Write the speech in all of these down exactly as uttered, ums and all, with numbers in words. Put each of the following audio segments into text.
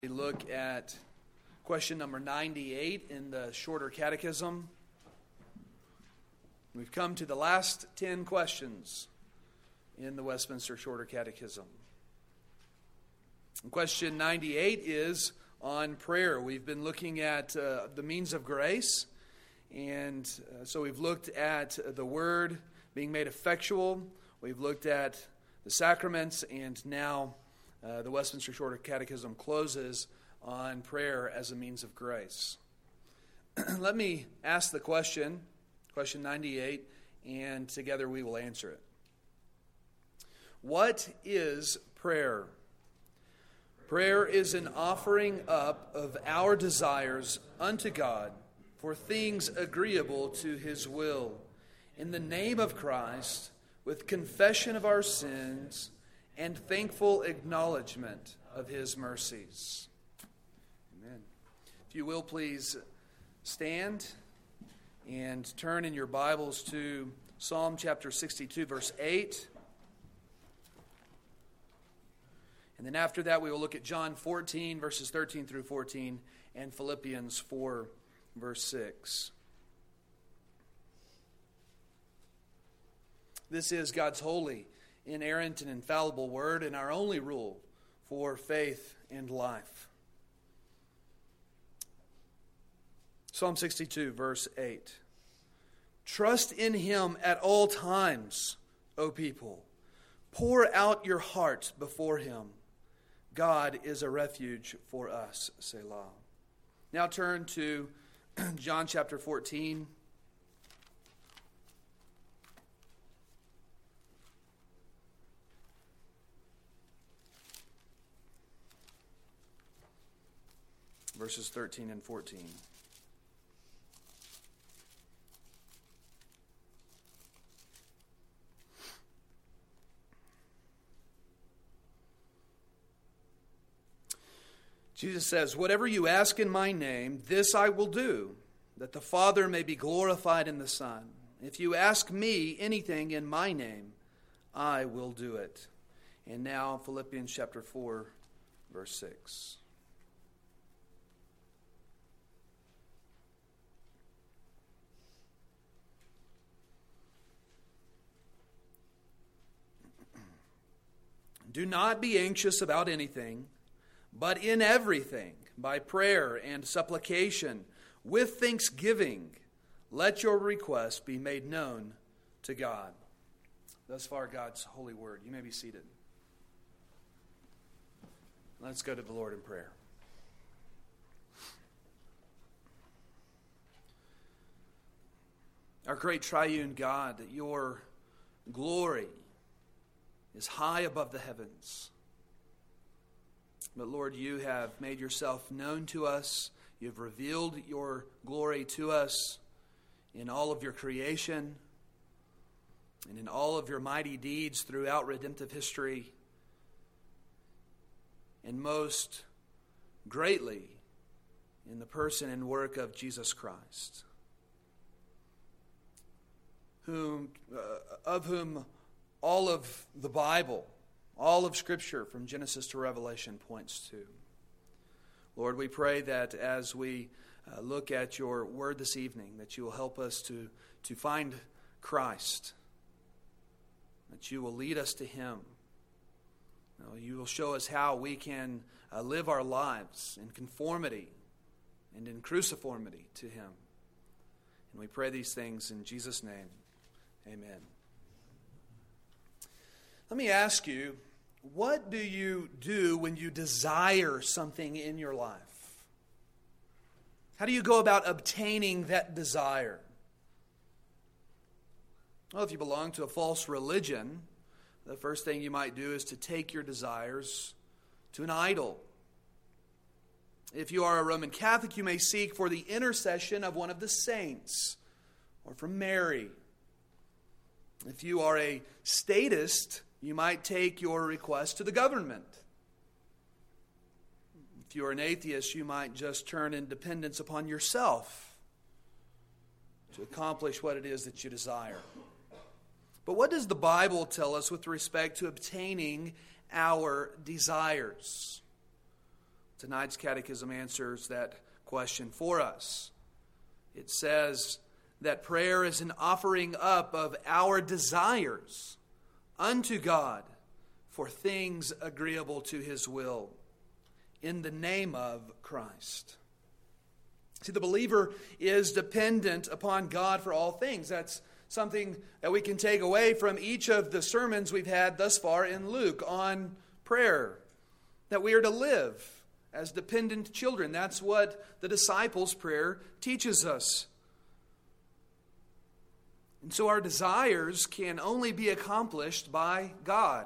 We look at question number ninety-eight in the Shorter Catechism. We've come to the last ten questions in the Westminster Shorter Catechism. And question ninety-eight is on prayer. We've been looking at uh, the means of grace, and uh, so we've looked at the Word being made effectual. We've looked at the sacraments, and now Uh, the Westminster Shorter Catechism closes on prayer as a means of grace. Let me ask the question, question ninety-eight, and together we will answer it. What is prayer? Prayer is an offering up of our desires unto God for things agreeable to His will, in the name of Christ, with confession of our sins and thankful acknowledgement of His mercies. Amen. If you will, please stand and turn in your Bibles to Psalm chapter sixty-two, verse eight. And then after that, we will look at John fourteen, verses thirteen through fourteen, and Philippians four, verse six. This is God's holy, inerrant and infallible word, and our only rule for faith and life. Psalm sixty-two, verse eight. Trust in Him at all times, O people. Pour out your heart before Him. God is a refuge for us, Selah. Now turn to John chapter fourteen. Verses thirteen and fourteen. Jesus says, "Whatever you ask in my name, this I will do, that the Father may be glorified in the Son. If you ask me anything in my name, I will do it." And now Philippians chapter four, verse six. Do not be anxious about anything, but in everything, by prayer and supplication, with thanksgiving, let your requests be made known to God. Thus far, God's holy word. You may be seated. Let's go to the Lord in prayer. Our great triune God, your glory is high above the heavens. But Lord, you have made yourself known to us. You have revealed your glory to us in all of your creation and in all of your mighty deeds throughout redemptive history, and most greatly in the person and work of Jesus Christ, whom uh, of whom all of the Bible, all of Scripture from Genesis to Revelation points to. Lord, we pray that as we uh, look at your word this evening, that you will help us to, to find Christ, that you will lead us to Him. You know, you will show us how we can uh, live our lives in conformity and in cruciformity to Him. And we pray these things in Jesus' name. Amen. Let me ask you, what do you do when you desire something in your life? How do you go about obtaining that desire? Well, if you belong to a false religion, the first thing you might do is to take your desires to an idol. If you are a Roman Catholic, you may seek for the intercession of one of the saints or from Mary. If you are a statist, you might take your request to the government. If you're an atheist, you might just turn in dependence upon yourself to accomplish what it is that you desire. But what does the Bible tell us with respect to obtaining our desires? Tonight's catechism answers that question for us. It says that prayer is an offering up of our desires unto God for things agreeable to His will in the name of Christ. See, the believer is dependent upon God for all things. That's something that we can take away from each of the sermons we've had thus far in Luke on prayer. That we are to live as dependent children. That's what the disciples' prayer teaches us. And so our desires can only be accomplished by God.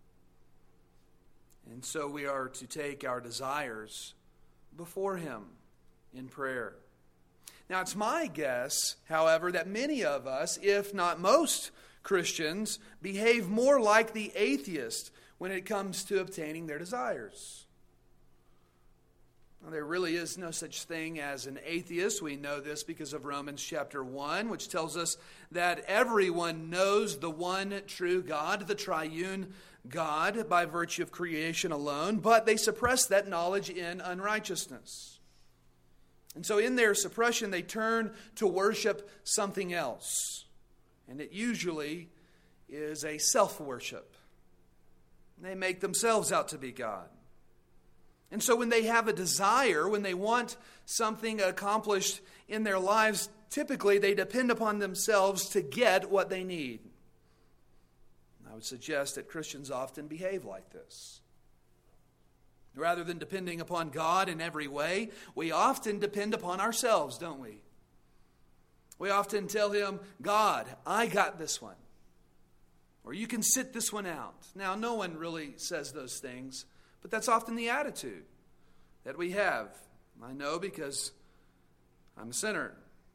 And so we are to take our desires before Him in prayer. Now, it's my guess, however, that many of us, if not most Christians, behave more like the atheist when it comes to obtaining their desires. Now, there really is no such thing as an atheist. We know this because of Romans chapter one, which tells us that everyone knows the one true God, the triune God, by virtue of creation alone, but they suppress that knowledge in unrighteousness. And so in their suppression, they turn to worship something else. And it usually is a self-worship. They make themselves out to be God. And so when they have a desire, when they want something accomplished in their lives, typically they depend upon themselves to get what they need. I would suggest that Christians often behave like this. Rather than depending upon God in every way, we often depend upon ourselves, don't we? We often tell Him, God, I got this one. Or you can sit this one out. Now, no one really says those things, but that's often the attitude that we have. I know because I'm a sinner.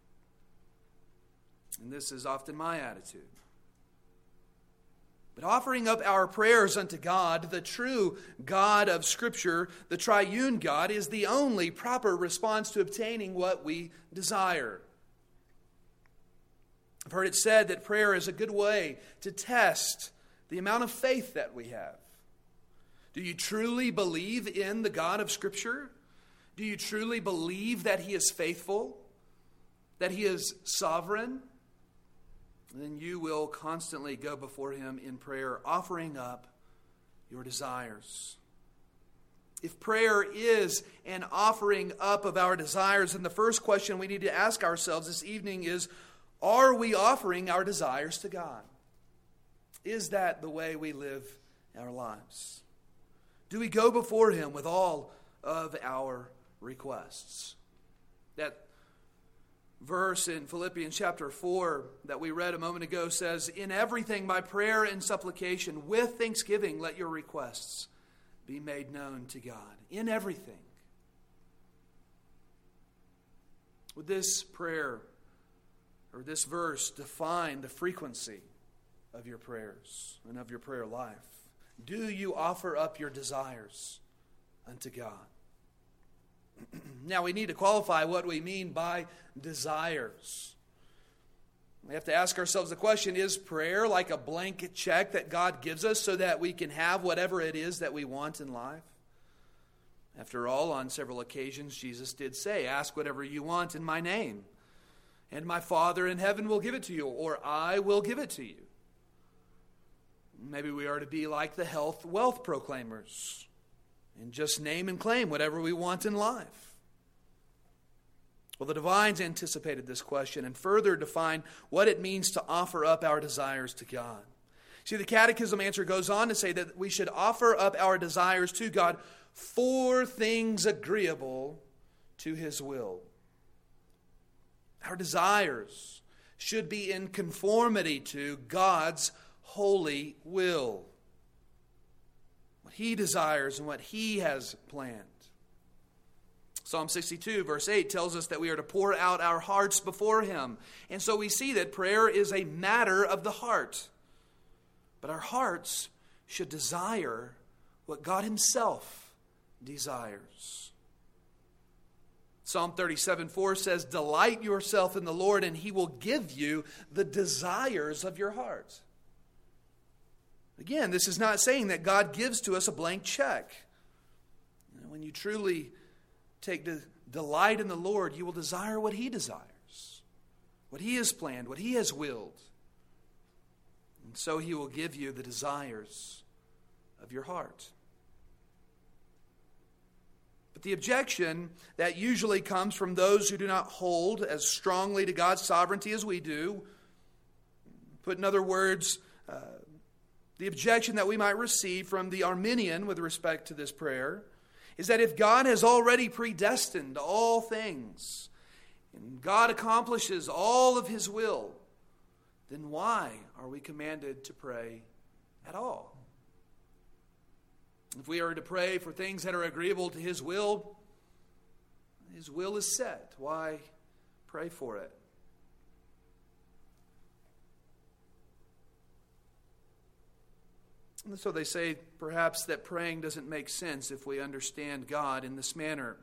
And this is often my attitude. But offering up our prayers unto God, the true God of Scripture, the triune God, is the only proper response to obtaining what we desire. I've heard it said that prayer is a good way to test the amount of faith that we have. Do you truly believe in the God of Scripture? Do you truly believe that He is faithful? That He is sovereign? Then you will constantly go before Him in prayer, offering up your desires. If prayer is an offering up of our desires, then the first question we need to ask ourselves this evening is, are we offering our desires to God? Is that the way we live our lives? Do we go before Him with all of our requests? That verse in Philippians chapter four that we read a moment ago says, in everything by prayer and supplication with thanksgiving let your requests be made known to God. In everything. Would this prayer or this verse define the frequency of your prayers and of your prayer life? Do you offer up your desires unto God? Now we need to qualify what we mean by desires. We have to ask ourselves the question, is prayer like a blank check that God gives us so that we can have whatever it is that we want in life? After all, on several occasions, Jesus did say, ask whatever you want in my name, and my Father in heaven will give it to you, or I will give it to you. Maybe we are to be like the health wealth proclaimers and just name and claim whatever we want in life. Well, the divines anticipated this question and further defined what it means to offer up our desires to God. See, the Catechism answer goes on to say that we should offer up our desires to God for things agreeable to His will. Our desires should be in conformity to God's holy will. What He desires and what He has planned. Psalm sixty-two verse eight tells us that we are to pour out our hearts before Him. And so we see that prayer is a matter of the heart. But our hearts should desire what God Himself desires. Psalm thirty-seven four says, delight yourself in the Lord and He will give you the desires of your heart. Again, this is not saying that God gives to us a blank check. When you truly take de- delight in the Lord, you will desire what He desires, what He has planned, what He has willed. And so He will give you the desires of your heart. But the objection that usually comes from those who do not hold as strongly to God's sovereignty as we do, put in other words, uh, the objection that we might receive from the Arminian with respect to this prayer, is that if God has already predestined all things, and God accomplishes all of His will, then why are we commanded to pray at all? If we are to pray for things that are agreeable to His will, His will is set. Why pray for it? And so they say perhaps that praying doesn't make sense if we understand God in this manner.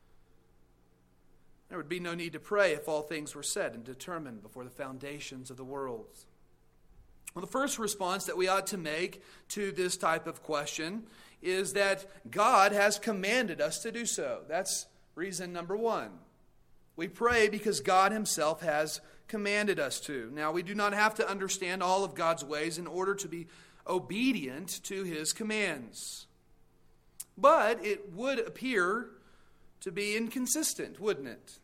There would be no need to pray if all things were set and determined before the foundations of the world. Well, the first response that we ought to make to this type of question is that God has commanded us to do so. That's reason number one. We pray because God Himself has commanded us to. Now, we do not have to understand all of God's ways in order to be obedient to His commands. But it would appear to be inconsistent, wouldn't it?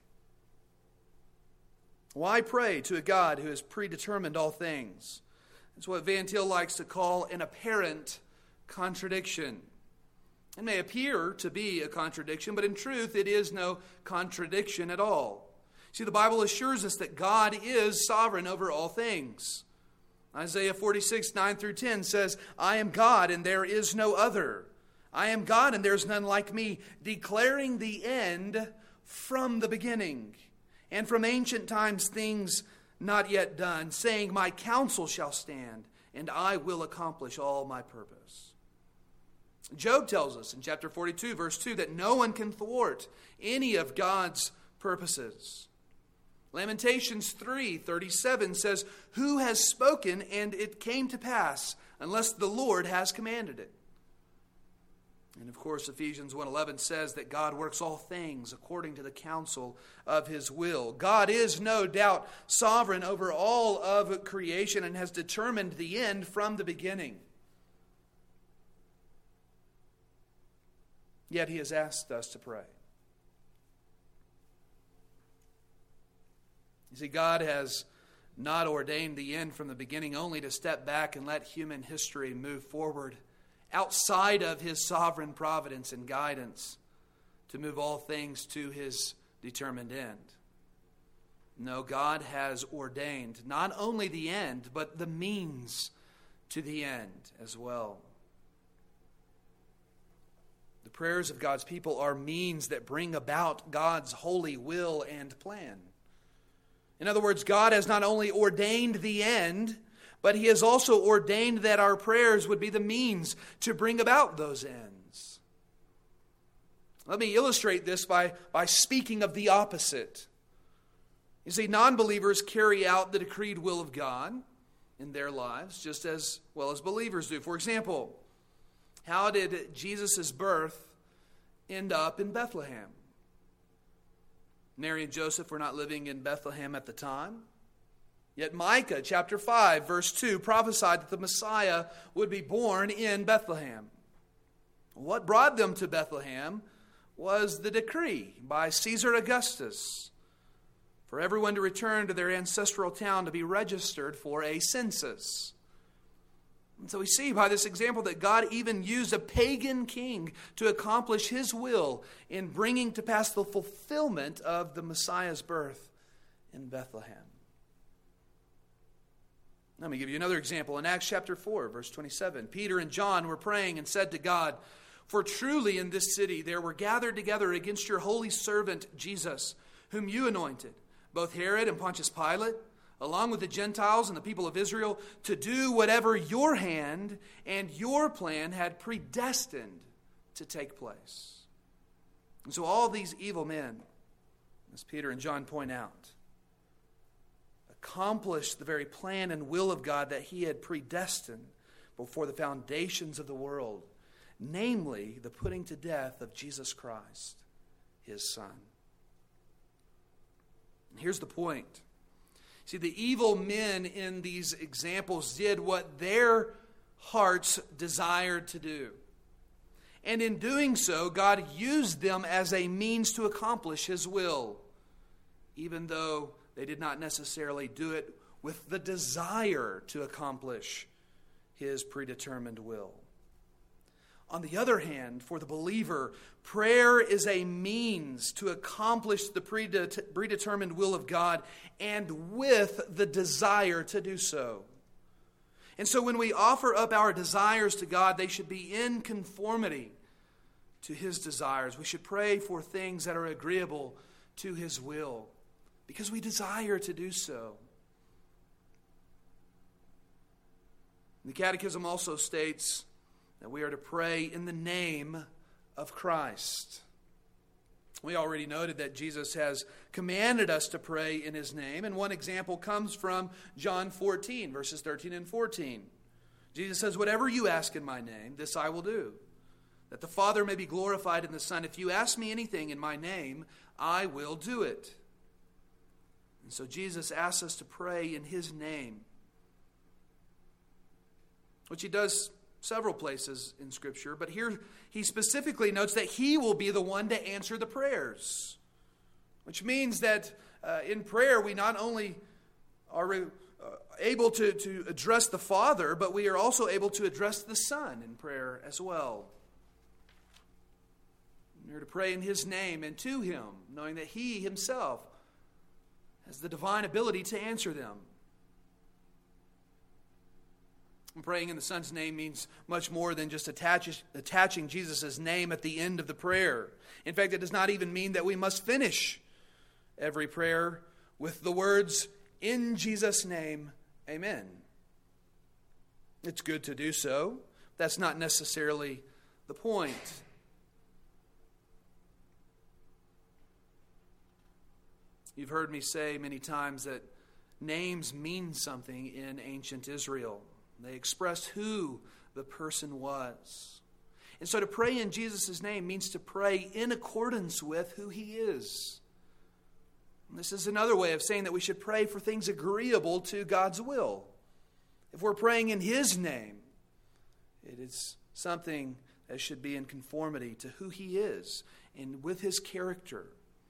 Why pray to a God who has predetermined all things? It's what Van Til likes to call an apparent contradiction. It may appear to be a contradiction, but in truth it is no contradiction at all. See, the Bible assures us that God is sovereign over all things. Isaiah forty-six, nine through ten says, I am God and there is no other. I am God and there is none like me, declaring the end from the beginning, and from ancient times things not yet done, saying, my counsel shall stand, and I will accomplish all my purpose. Job tells us in chapter forty-two, verse two, that no one can thwart any of God's purposes. Lamentations three thirty-seven says, who has spoken and it came to pass, unless the Lord has commanded it? And of course, Ephesians one eleven says that God works all things according to the counsel of His will. God is no doubt sovereign over all of creation and has determined the end from the beginning. Yet He has asked us to pray. You see, God has not ordained the end from the beginning only to step back and let human history move forward outside of His sovereign providence and guidance to move all things to His determined end. No, God has ordained not only the end, but the means to the end as well. The prayers of God's people are means that bring about God's holy will and plan. In other words, God has not only ordained the end, but He has also ordained that our prayers would be the means to bring about those ends. Let me illustrate this by, by speaking of the opposite. You see, non-believers carry out the decreed will of God in their lives just as well as believers do. For example, how did Jesus' birth end up in Bethlehem? Mary and Joseph were not living in Bethlehem at the time. Yet Micah chapter five verse two prophesied that the Messiah would be born in Bethlehem. What brought them to Bethlehem was the decree by Caesar Augustus for everyone to return to their ancestral town to be registered for a census. And so we see by this example that God even used a pagan king to accomplish His will in bringing to pass the fulfillment of the Messiah's birth in Bethlehem. Let me give you another example. In Acts chapter four, verse twenty-seven, Peter and John were praying and said to God, for truly in this city there were gathered together against your holy servant Jesus, whom you anointed, both Herod and Pontius Pilate, along with the Gentiles and the people of Israel, to do whatever your hand and your plan had predestined to take place. And so all these evil men, as Peter and John point out, accomplished the very plan and will of God that He had predestined before the foundations of the world, namely the putting to death of Jesus Christ, his Son. And here's the point. See, the evil men in these examples did what their hearts desired to do. And in doing so, God used them as a means to accomplish his will, even though they did not necessarily do it with the desire to accomplish his predetermined will. On the other hand, for the believer, prayer is a means to accomplish the predetermined will of God, and with the desire to do so. And so when we offer up our desires to God, they should be in conformity to his desires. We should pray for things that are agreeable to his will, because we desire to do so. The Catechism also states that we are to pray in the name of Christ. We already noted that Jesus has commanded us to pray in his name, and one example comes from John fourteen, verses thirteen and fourteen. Jesus says, "Whatever you ask in my name, this I will do, that the Father may be glorified in the Son. If you ask me anything in my name, I will do it." And so Jesus asks us to pray in his name, which he does several places in Scripture, but here he specifically notes that he will be the one to answer the prayers, which means that uh, in prayer we not only are uh, able to, to address the Father, but we are also able to address the Son in prayer as well. We are to pray in his name and to him, knowing that he himself has the divine ability to answer them. Praying in the Son's name means much more than just attach, attaching Jesus' name at the end of the prayer. In fact, it does not even mean that we must finish every prayer with the words, "In Jesus' name, amen." It's good to do so. That's not necessarily the point. You've heard me say many times that names mean something in ancient Israel. They expressed who the person was. And so to pray in Jesus' name means to pray in accordance with who he is. And this is another way of saying that we should pray for things agreeable to God's will. If we're praying in his name, it is something that should be in conformity to who he is and with his character.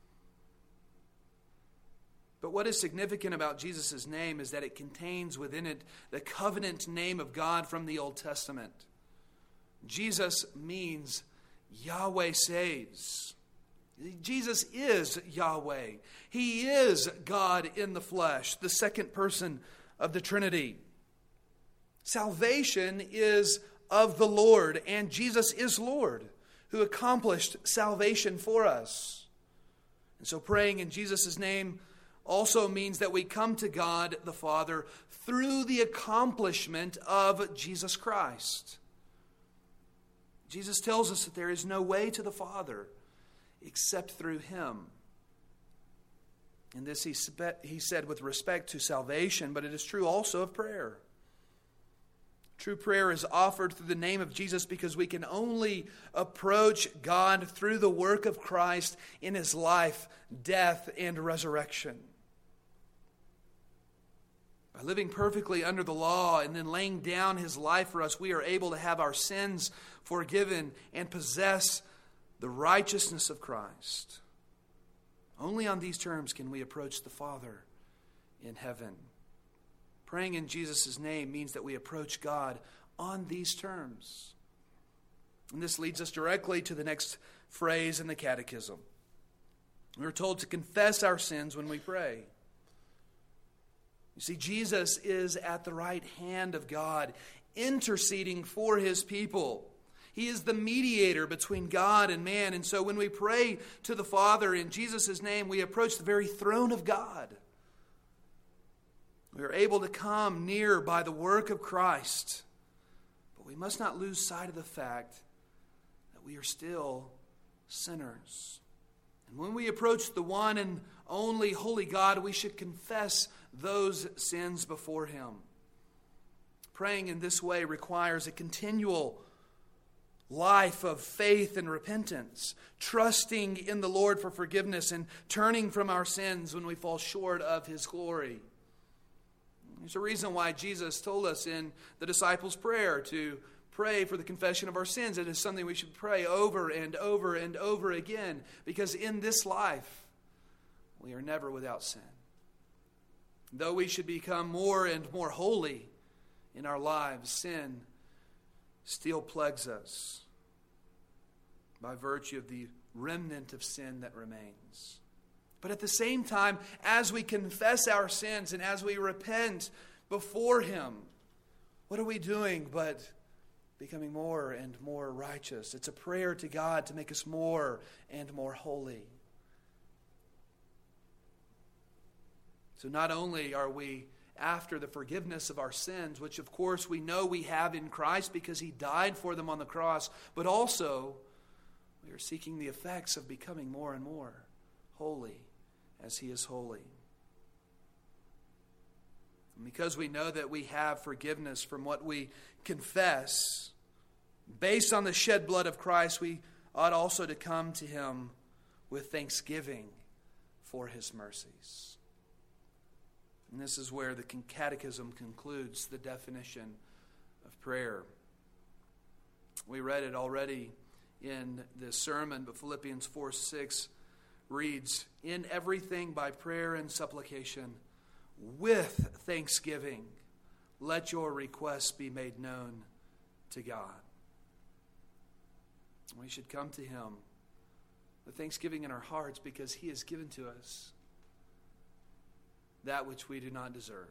But what is significant about Jesus' name is that it contains within it the covenant name of God from the Old Testament. Jesus means Yahweh saves. Jesus is Yahweh. He is God in the flesh, the second person of the Trinity. Salvation is of the Lord, and Jesus is Lord, who accomplished salvation for us. And so praying in Jesus' name also means that we come to God the Father through the accomplishment of Jesus Christ. Jesus tells us that there is no way to the Father except through him. And this he, spe- he said with respect to salvation, but it is true also of prayer. True prayer is offered through the name of Jesus because we can only approach God through the work of Christ in his life, death, and resurrection. By living perfectly under the law and then laying down his life for us, we are able to have our sins forgiven and possess the righteousness of Christ. Only on these terms can we approach the Father in heaven. Praying in Jesus' name means that we approach God on these terms. And this leads us directly to the next phrase in the Catechism. We're told to confess our sins when we pray. You see, Jesus is at the right hand of God, interceding for his people. He is the mediator between God and man. And so when we pray to the Father in Jesus' name, we approach the very throne of God. We are able to come near by the work of Christ. But we must not lose sight of the fact that we are still sinners. And when we approach the one and only holy God, we should confess those sins before him. Praying in this way requires a continual life of faith and repentance, trusting in the Lord for forgiveness and turning from our sins when we fall short of His glory. There's a reason why Jesus told us in the disciples' prayer to pray for the confession of our sins. It is something we should pray over and over and over again, because in this life we are never without sin. Though we should become more and more holy in our lives, sin still plagues us by virtue of the remnant of sin that remains. But at the same time, as we confess our sins and as we repent before Him, what are we doing but becoming more and more righteous? It's a prayer to God to make us more and more holy. So not only are we after the forgiveness of our sins, which of course we know we have in Christ because He died for them on the cross, but also we are seeking the effects of becoming more and more holy as He is holy. And because we know that we have forgiveness from what we confess, based on the shed blood of Christ, we ought also to come to Him with thanksgiving for His mercies. And this is where the Catechism concludes the definition of prayer. We read it already in this sermon, but Philippians four six reads, "In everything by prayer and supplication, with thanksgiving, let your requests be made known to God." We should come to Him with thanksgiving in our hearts because He has given to us that which we do not deserve.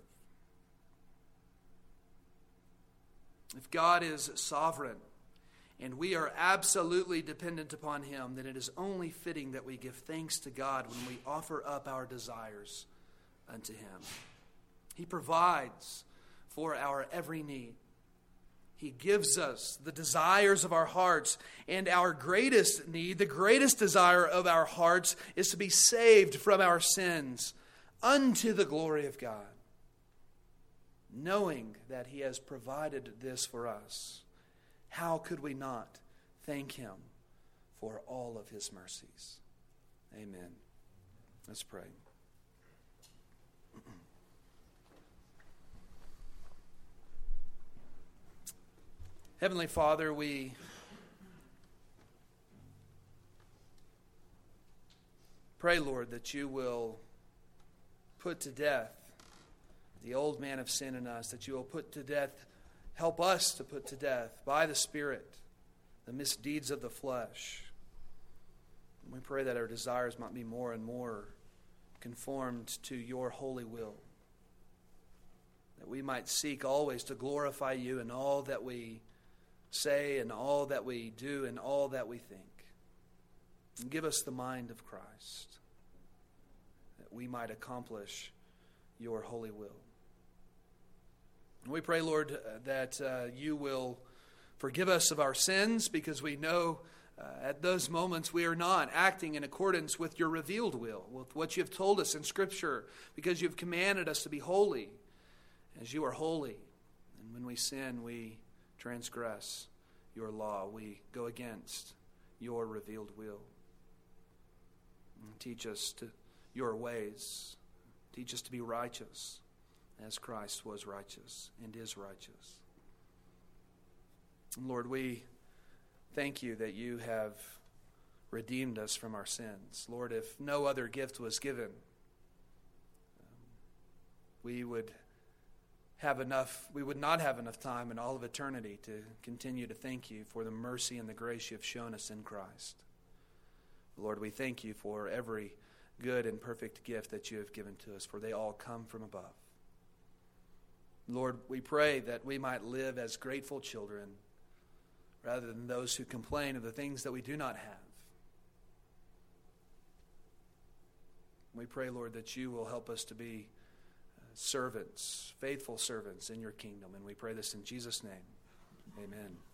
If God is sovereign and we are absolutely dependent upon Him, then it is only fitting that we give thanks to God when we offer up our desires unto Him. He provides for our every need. He gives us the desires of our hearts, and our greatest need, the greatest desire of our hearts, is to be saved from our sins unto the glory of God. Knowing that He has provided this for us, how could we not thank Him for all of His mercies? Amen. Let's pray. Heavenly Father, we pray, Lord, that You will put to death the old man of sin in us, that You will put to death, help us to put to death by the Spirit the misdeeds of the flesh. And we pray that our desires might be more and more conformed to Your holy will, that we might seek always to glorify You in all that we say and all that we do and all that we think. And give us the mind of Christ, that we might accomplish Your holy will. And we pray, Lord, uh, that uh, You will forgive us of our sins, because we know uh, at those moments we are not acting in accordance with Your revealed will, with what You have told us in Scripture, because You have commanded us to be holy as You are holy. And when we sin, we transgress Your law. We go against Your revealed will. And teach us to Your ways. Teach us to be righteous as Christ was righteous and is righteous. And Lord, we thank You that You have redeemed us from our sins. Lord, if no other gift was given, we would have enough, we would not have enough time in all of eternity to continue to thank You for the mercy and the grace You have shown us in Christ. Lord, we thank You for every good and perfect gift that You have given to us, for they all come from above. Lord, we pray that we might live as grateful children rather than those who complain of the things that we do not have. We pray, Lord, that You will help us to be servants, faithful servants in Your kingdom. And we pray this in Jesus' name. Amen.